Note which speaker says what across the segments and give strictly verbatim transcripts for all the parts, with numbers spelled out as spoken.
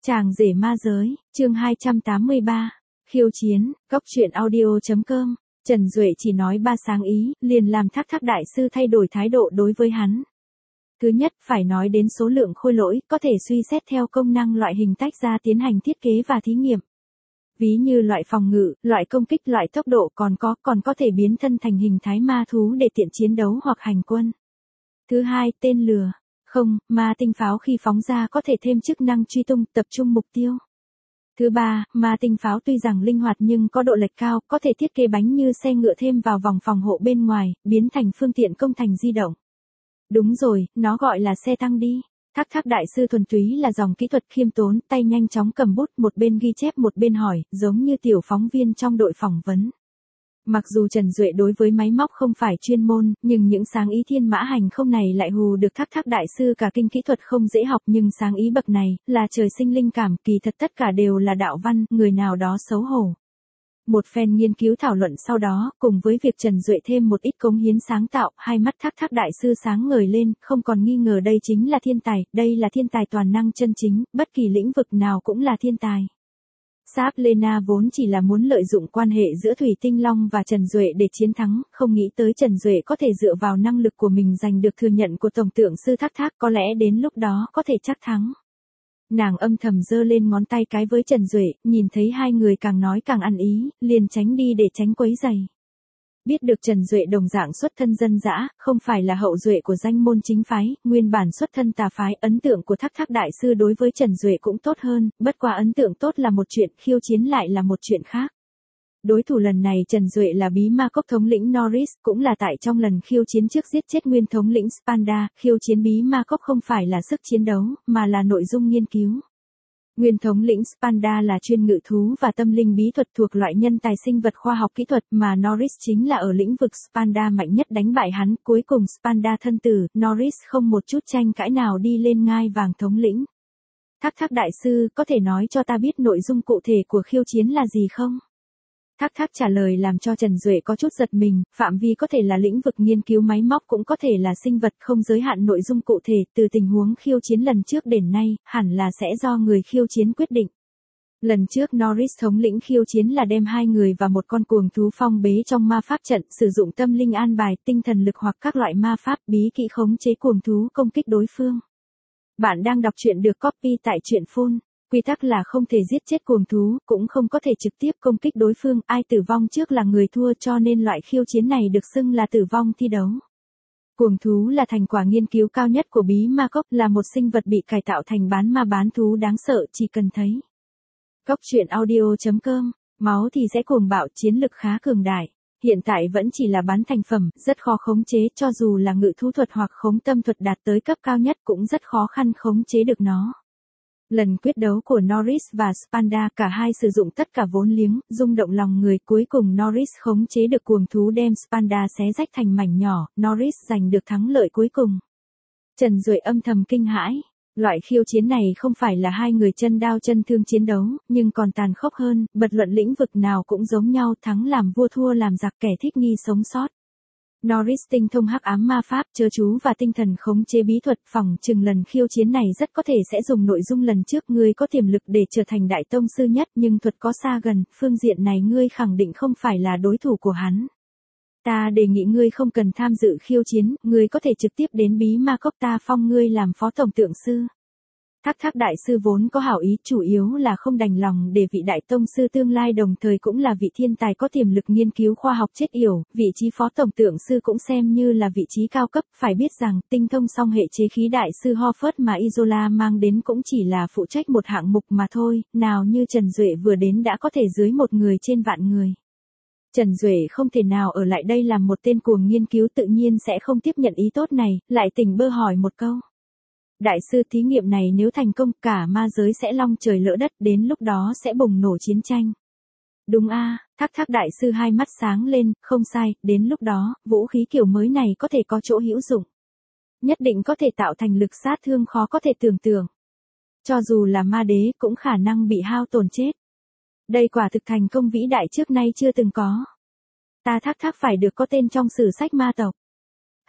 Speaker 1: Chàng rể ma giới, chương hai trăm tám mươi ba, khiêu chiến, góc truyện audio.com, Trần Duệ chỉ nói ba sáng ý, liền làm Thác Thác đại sư thay đổi thái độ đối với hắn. Thứ nhất, phải nói đến số lượng khôi lỗi, có thể suy xét theo công năng loại hình tách ra tiến hành thiết kế và thí nghiệm. Ví như loại phòng ngự, loại công kích, loại tốc độ còn có, còn có thể biến thân thành hình thái ma thú để tiện chiến đấu hoặc hành quân. Thứ hai, tên lửa. Không, ma tinh pháo khi phóng ra có thể thêm chức năng truy tung, tập trung mục tiêu. Thứ ba, ma tinh pháo tuy rằng linh hoạt nhưng có độ lệch cao, có thể thiết kế bánh như xe ngựa thêm vào vòng phòng hộ bên ngoài, biến thành phương tiện công thành di động. Đúng rồi, nó gọi là xe tăng đi. Thác Thác đại sư thuần túy là dòng kỹ thuật khiêm tốn, tay nhanh chóng cầm bút, một bên ghi chép một bên hỏi, giống như tiểu phóng viên trong đội phỏng vấn. Mặc dù Trần Duệ đối với máy móc không phải chuyên môn, nhưng những sáng ý thiên mã hành không này lại hù được Thác Thác đại sư cả kinh. Kỹ thuật không dễ học nhưng sáng ý bậc này, là trời sinh linh cảm, kỳ thật tất cả đều là đạo văn, người nào đó xấu hổ. Một phen nghiên cứu thảo luận sau đó, cùng với việc Trần Duệ thêm một ít cống hiến sáng tạo, hai mắt Thác Thác đại sư sáng ngời lên, không còn nghi ngờ đây chính là thiên tài, đây là thiên tài toàn năng chân chính, bất kỳ lĩnh vực nào cũng là thiên tài. Sáp Lena vốn chỉ là muốn lợi dụng quan hệ giữa Thủy Tinh Long và Trần Duệ để chiến thắng, không nghĩ tới Trần Duệ có thể dựa vào năng lực của mình giành được thừa nhận của Tổng tượng sư Thác Thác, có lẽ đến lúc đó có thể chắc thắng. Nàng âm thầm giơ lên ngón tay cái với Trần Duệ, nhìn thấy hai người càng nói càng ăn ý, liền tránh đi để tránh quấy rầy. Biết được Trần Duệ đồng dạng xuất thân dân dã, không phải là hậu duệ của danh môn chính phái, nguyên bản xuất thân tà phái, ấn tượng của Thác Thác đại sư đối với Trần Duệ cũng tốt hơn, bất quá ấn tượng tốt là một chuyện, khiêu chiến lại là một chuyện khác. Đối thủ lần này Trần Duệ là bí ma cốc thống lĩnh Norris, cũng là tại trong lần khiêu chiến trước giết chết nguyên thống lĩnh Spanda, khiêu chiến bí ma cốc không phải là sức chiến đấu, mà là nội dung nghiên cứu. Nguyên thống lĩnh Spanda là chuyên ngự thú và tâm linh bí thuật thuộc loại nhân tài sinh vật khoa học kỹ thuật mà Norris chính là ở lĩnh vực Spanda mạnh nhất đánh bại hắn, cuối cùng Spanda thân tử, Norris không một chút tranh cãi nào đi lên ngai vàng thống lĩnh. Thác Thác đại sư, có thể nói cho ta biết nội dung cụ thể của khiêu chiến là gì không? Thác Thác trả lời làm cho Trần Duệ có chút giật mình, phạm vi có thể là lĩnh vực nghiên cứu máy móc cũng có thể là sinh vật, không giới hạn nội dung cụ thể, từ tình huống khiêu chiến lần trước đến nay, hẳn là sẽ do người khiêu chiến quyết định. Lần trước Norris thống lĩnh khiêu chiến là đem hai người và một con cuồng thú phong bế trong ma pháp trận, sử dụng tâm linh an bài, tinh thần lực hoặc các loại ma pháp bí kỹ khống chế cuồng thú công kích đối phương. Bạn đang đọc truyện được copy tại truyện phone. Quy tắc là không thể giết chết cuồng thú, cũng không có thể trực tiếp công kích đối phương, ai tử vong trước là người thua, cho nên loại khiêu chiến này được xưng là tử vong thi đấu. Cuồng thú là thành quả nghiên cứu cao nhất của bí ma cốc, là một sinh vật bị cải tạo thành bán ma bán thú đáng sợ, chỉ cần thấy. Góc truyện audio.com, máu thì sẽ cuồng bạo, chiến lực khá cường đại. Hiện tại vẫn chỉ là bán thành phẩm, rất khó khống chế, cho dù là ngự thú thuật hoặc khống tâm thuật đạt tới cấp cao nhất cũng rất khó khăn khống chế được nó. Lần quyết đấu của Norris và Spanda, cả hai sử dụng tất cả vốn liếng, rung động lòng người, cuối cùng Norris khống chế được cuồng thú đem Spanda xé rách thành mảnh nhỏ, Norris giành được thắng lợi cuối cùng. Trần Duệ âm thầm kinh hãi, loại khiêu chiến này không phải là hai người chân đao chân thương chiến đấu, nhưng còn tàn khốc hơn, bật luận lĩnh vực nào cũng giống nhau, thắng làm vua thua làm giặc, kẻ thích nghi sống sót. Norris tinh thông hắc ám ma pháp, chớ chú và tinh thần khống chế bí thuật, phỏng chừng lần khiêu chiến này rất có thể sẽ dùng nội dung lần trước, ngươi có tiềm lực để trở thành đại tông sư nhất, nhưng thuật có xa gần, phương diện này ngươi khẳng định không phải là đối thủ của hắn. Ta đề nghị ngươi không cần tham dự khiêu chiến, ngươi có thể trực tiếp đến bí ma cốc, ta phong ngươi làm phó tổng tượng sư. Thác Thác đại sư vốn có hảo ý, chủ yếu là không đành lòng để vị đại tông sư tương lai đồng thời cũng là vị thiên tài có tiềm lực nghiên cứu khoa học chết yểu, vị trí phó tổng tượng sư cũng xem như là vị trí cao cấp, phải biết rằng tinh thông song hệ chế khí đại sư Horford mà Isola mang đến cũng chỉ là phụ trách một hạng mục mà thôi, nào như Trần Duệ vừa đến đã có thể dưới một người trên vạn người. Trần Duệ không thể nào ở lại đây làm một tên cuồng nghiên cứu, tự nhiên sẽ không tiếp nhận ý tốt này, lại tỉnh bơ hỏi một câu. Đại sư, thí nghiệm này nếu thành công, cả ma giới sẽ long trời lỡ đất, đến lúc đó sẽ bùng nổ chiến tranh. Đúng a, Thác Thác đại sư hai mắt sáng lên, không sai, đến lúc đó, vũ khí kiểu mới này có thể có chỗ hữu dụng. Nhất định có thể tạo thành lực sát thương khó có thể tưởng tượng. Cho dù là ma đế cũng khả năng bị hao tổn chết. Đây quả thực thành công vĩ đại trước nay chưa từng có. Ta Thác Thác phải được có tên trong sử sách ma tộc.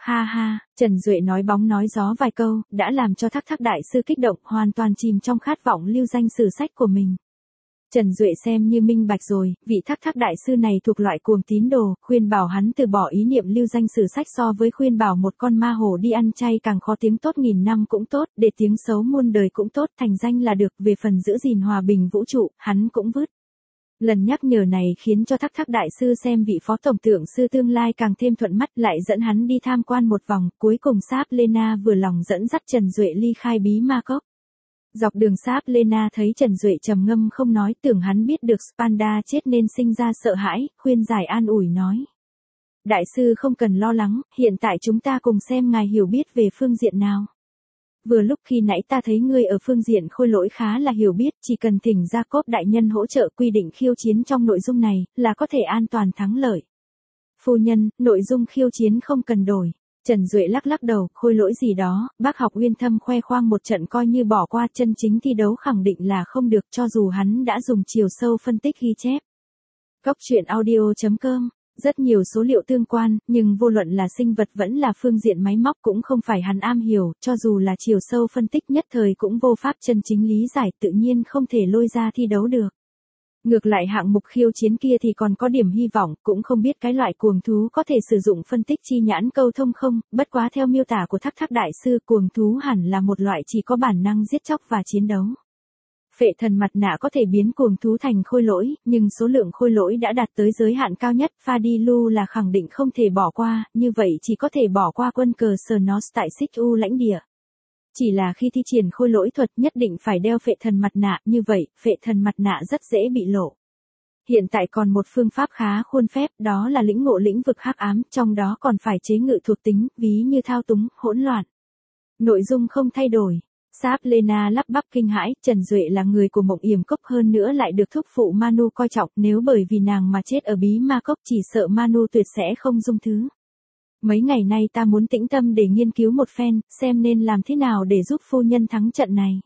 Speaker 1: Ha ha, Trần Duệ nói bóng nói gió vài câu, đã làm cho Thắc Thắc đại sư kích động, hoàn toàn chìm trong khát vọng lưu danh sử sách của mình. Trần Duệ xem như minh bạch rồi, vị Thắc Thắc đại sư này thuộc loại cuồng tín đồ, khuyên bảo hắn từ bỏ ý niệm lưu danh sử sách so với khuyên bảo một con ma hổ đi ăn chay càng khó, tiếng tốt nghìn năm cũng tốt, để tiếng xấu muôn đời cũng tốt, thành danh là được, về phần giữ gìn hòa bình vũ trụ, hắn cũng vứt. Lần nhắc nhở này khiến cho Thắc Thắc đại sư xem vị phó tổng tượng sư tương lai càng thêm thuận mắt, lại dẫn hắn đi tham quan một vòng, cuối cùng Sáp Lena vừa lòng dẫn dắt Trần Duệ ly khai bí ma cốc. Dọc đường Sáp Lena thấy Trần Duệ trầm ngâm không nói, tưởng hắn biết được Spanda chết nên sinh ra sợ hãi, khuyên giải an ủi nói. Đại sư không cần lo lắng, hiện tại chúng ta cùng xem ngài hiểu biết về phương diện nào. Vừa lúc khi nãy ta thấy ngươi ở phương diện khôi lỗi khá là hiểu biết, chỉ cần thỉnh Jacob đại nhân hỗ trợ quy định khiêu chiến trong nội dung này, là có thể an toàn thắng lợi. Phu nhân, nội dung khiêu chiến không cần đổi. Trần Duệ lắc lắc đầu, khôi lỗi gì đó, bác học Uyên Thâm khoe khoang một trận coi như bỏ qua, chân chính thi đấu khẳng định là không được, cho dù hắn đã dùng chiều sâu phân tích ghi chép. Cốc truyện audio chấm com, rất nhiều số liệu tương quan, nhưng vô luận là sinh vật vẫn là phương diện máy móc cũng không phải hắn am hiểu, cho dù là chiều sâu phân tích nhất thời cũng vô pháp chân chính lý giải, tự nhiên không thể lôi ra thi đấu được. Ngược lại hạng mục khiêu chiến kia thì còn có điểm hy vọng, cũng không biết cái loại cuồng thú có thể sử dụng phân tích chi nhãn câu thông không, bất quá theo miêu tả của Thắc Thắc đại sư, cuồng thú hẳn là một loại chỉ có bản năng giết chóc và chiến đấu. Phệ thần mặt nạ có thể biến cuồng thú thành khôi lỗi, nhưng số lượng khôi lỗi đã đạt tới giới hạn cao nhất, Fadilu là khẳng định không thể bỏ qua, như vậy chỉ có thể bỏ qua quân cờ Snos tại Xích U lãnh địa. Chỉ là khi thi triển khôi lỗi thuật nhất định phải đeo phệ thần mặt nạ, như vậy, phệ thần mặt nạ rất dễ bị lộ. Hiện tại còn một phương pháp khá khuôn phép, đó là lĩnh ngộ lĩnh vực hắc ám, trong đó còn phải chế ngự thuộc tính, ví như thao túng, hỗn loạn. Nội dung không thay đổi. Sáp Lena lắp bắp kinh hãi, Trần Duệ là người của Mộng Yểm Cốc, hơn nữa lại được thúc phụ Manu coi trọng, nếu bởi vì nàng mà chết ở bí ma cốc chỉ sợ Manu tuyệt sẽ không dung thứ. Mấy ngày nay ta muốn tĩnh tâm để nghiên cứu một phen, xem nên làm thế nào để giúp phu nhân thắng trận này.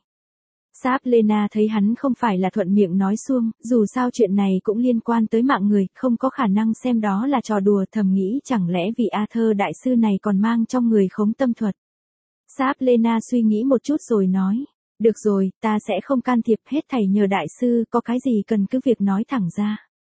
Speaker 1: Sáp Lena thấy hắn không phải là thuận miệng nói suông, dù sao chuyện này cũng liên quan tới mạng người, không có khả năng xem đó là trò đùa, thầm nghĩ chẳng lẽ vị Arthur đại sư này còn mang trong người khống tâm thuật. Sáp Lena suy nghĩ một chút rồi nói, được rồi, ta sẽ không can thiệp, hết thảy nhờ đại sư, có cái gì cần cứ việc nói thẳng ra.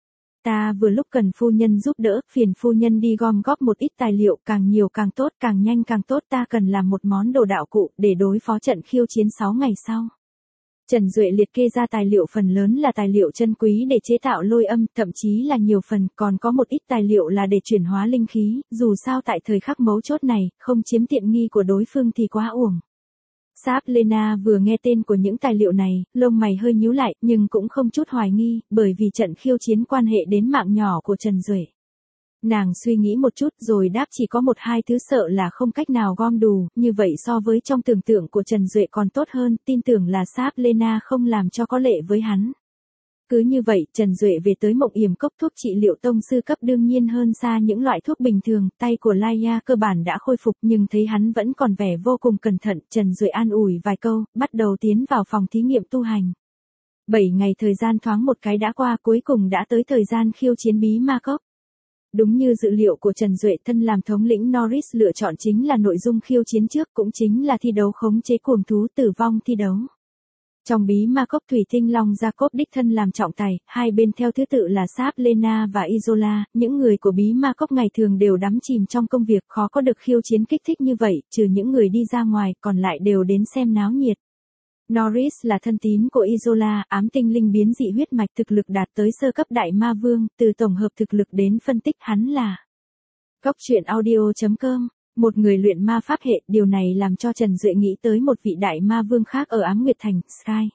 Speaker 1: Ta vừa lúc cần phu nhân giúp đỡ, phiền phu nhân đi gom góp một ít tài liệu, càng nhiều càng tốt, càng nhanh càng tốt, ta cần làm một món đồ đạo cụ, để đối phó trận khiêu chiến sáu ngày sau. Trần Duệ liệt kê ra tài liệu phần lớn là tài liệu chân quý để chế tạo lôi âm, thậm chí là nhiều phần, còn có một ít tài liệu là để chuyển hóa linh khí, dù sao tại thời khắc mấu chốt này, không chiếm tiện nghi của đối phương thì quá uổng. Sáp Lena vừa nghe tên của những tài liệu này, lông mày hơi nhíu lại, nhưng cũng không chút hoài nghi, bởi vì trận khiêu chiến quan hệ đến mạng nhỏ của Trần Duệ. Nàng suy nghĩ một chút rồi đáp chỉ có một hai thứ sợ là không cách nào gom đủ, như vậy so với trong tưởng tượng của Trần Duệ còn tốt hơn, tin tưởng là Sáp Lena không làm cho có lệ với hắn. Cứ như vậy, Trần Duệ về tới Mộng Yểm Cốc, thuốc trị liệu tông sư cấp đương nhiên hơn xa những loại thuốc bình thường, tay của Laia cơ bản đã khôi phục nhưng thấy hắn vẫn còn vẻ vô cùng cẩn thận, Trần Duệ an ủi vài câu, bắt đầu tiến vào phòng thí nghiệm tu hành. Bảy ngày thời gian thoáng một cái đã qua, cuối cùng đã tới thời gian khiêu chiến bí ma cốc. Đúng như dự liệu của Trần Duệ, thân làm thống lĩnh Norris lựa chọn chính là nội dung khiêu chiến trước, cũng chính là thi đấu khống chế cuồng thú tử vong thi đấu. Trong bí ma cốc Thủy Tinh Long Jacob đích thân làm trọng tài, hai bên theo thứ tự là Sáp Lena và Isola, những người của bí ma cốc ngày thường đều đắm chìm trong công việc, khó có được khiêu chiến kích thích như vậy, trừ những người đi ra ngoài, còn lại đều đến xem náo nhiệt. Norris là thân tín của Isola, ám tinh linh biến dị huyết mạch, thực lực đạt tới sơ cấp đại ma vương, từ tổng hợp thực lực đến phân tích hắn là Cốc truyện audio chấm com, một người luyện ma pháp hệ, điều này làm cho Trần Duệ nghĩ tới một vị đại ma vương khác ở Ám Nguyệt Thành, Sky.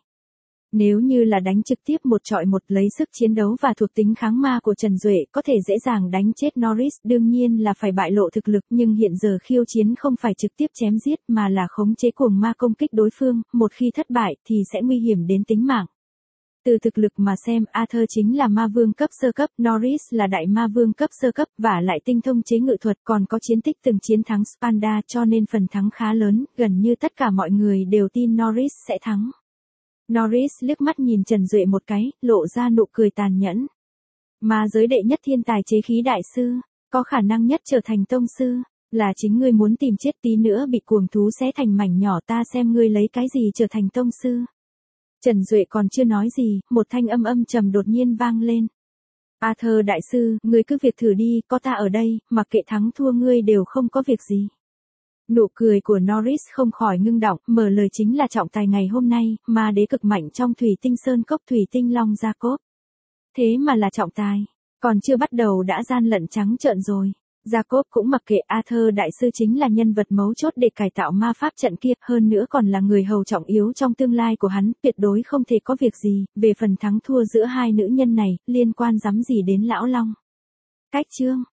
Speaker 1: Nếu như là đánh trực tiếp một trọi một, lấy sức chiến đấu và thuộc tính kháng ma của Trần Duệ có thể dễ dàng đánh chết Norris, đương nhiên là phải bại lộ thực lực, nhưng hiện giờ khiêu chiến không phải trực tiếp chém giết mà là khống chế cuồng ma công kích đối phương, một khi thất bại thì sẽ nguy hiểm đến tính mạng. Từ thực lực mà xem, Arthur chính là ma vương cấp sơ cấp, Norris là đại ma vương cấp sơ cấp, và lại tinh thông chế ngự thuật, còn có chiến tích từng chiến thắng Spanda, cho nên phần thắng khá lớn, gần như tất cả mọi người đều tin Norris sẽ thắng. Norris liếc mắt nhìn Trần Duệ một cái, lộ ra nụ cười tàn nhẫn. Ma giới đệ nhất thiên tài chế khí đại sư, có khả năng nhất trở thành tông sư. Là chính ngươi muốn tìm chết, tí nữa bị cuồng thú xé thành mảnh nhỏ, ta xem ngươi lấy cái gì trở thành tông sư. Trần Duệ còn chưa nói gì, một thanh âm âm trầm đột nhiên vang lên. Arthur đại sư, ngươi cứ việc thử đi, có ta ở đây, mặc kệ thắng thua ngươi đều không có việc gì. Nụ cười của Norris không khỏi ngưng đọng, mở lời chính là trọng tài ngày hôm nay, ma đế cực mạnh trong thủy tinh sơn cốc thủy tinh long Jacob. Thế mà là trọng tài, còn chưa bắt đầu đã gian lận trắng trợn rồi. Jacob cũng mặc kệ, Arthur đại sư chính là nhân vật mấu chốt để cải tạo ma pháp trận kia, hơn nữa còn là người hầu trọng yếu trong tương lai của hắn, tuyệt đối không thể có việc gì, về phần thắng thua giữa hai nữ nhân này, liên quan rắm gì đến lão long. Cách chương